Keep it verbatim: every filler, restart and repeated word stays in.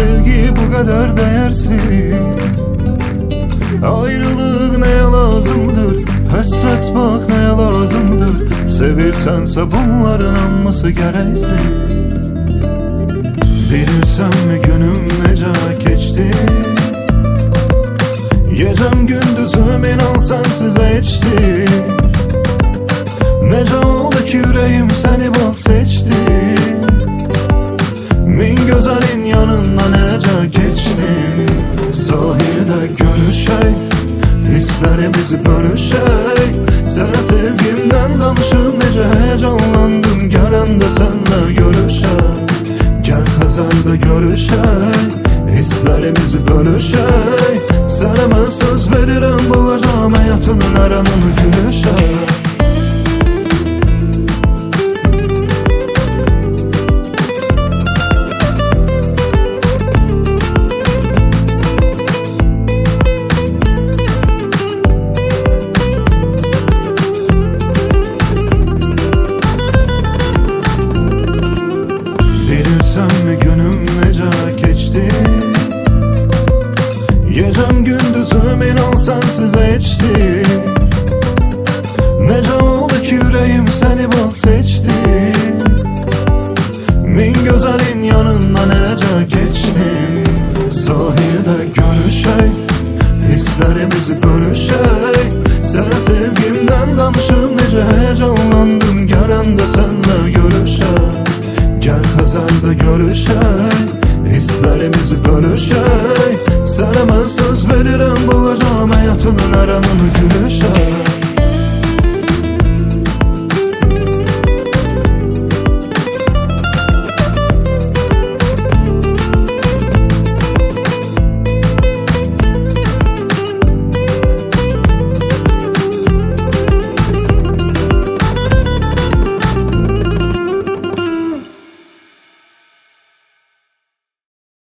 sevgi bu kadar değersiz? Ayrılık neye lazımdır? Hasret bak neye lazımdır? Sevirsense bunların anması gereksiz. Bilirsen mi günüm nece geçti? Gecem gündüzüm inan sensiz geçti. Nece oldu ki yüreğim seni bak seçti. Min gözəlin yanından nece geçtim. Sahilde görüşey, hislerimizi bölüşey. Sana sevgimden danışım nece heyecanlandım. Gelen de senle görüşey. Gel Xəzərdə görüşey, hislerimizi bölüşey. Sana ben söz verirəm, bulacağım hayatının aranını gülüşey. Bilirsen mi günüm nece geçti? Gecem gündüzüm inan sensiz geçti. Nece oldu ki yüreğim seni bak seçti. Min gözəlin yanından nece geçtim. Sahilde görüşey, hislerimizi bölüşey. Sana sevgimden danışım nece heyecanlandım. Gelen de senle görüşey. Gel Xəzərdə görüşey, hislerimizi bölüşey. Sana ben söz verirəm, bulacağım hayatının aranını gülüşey.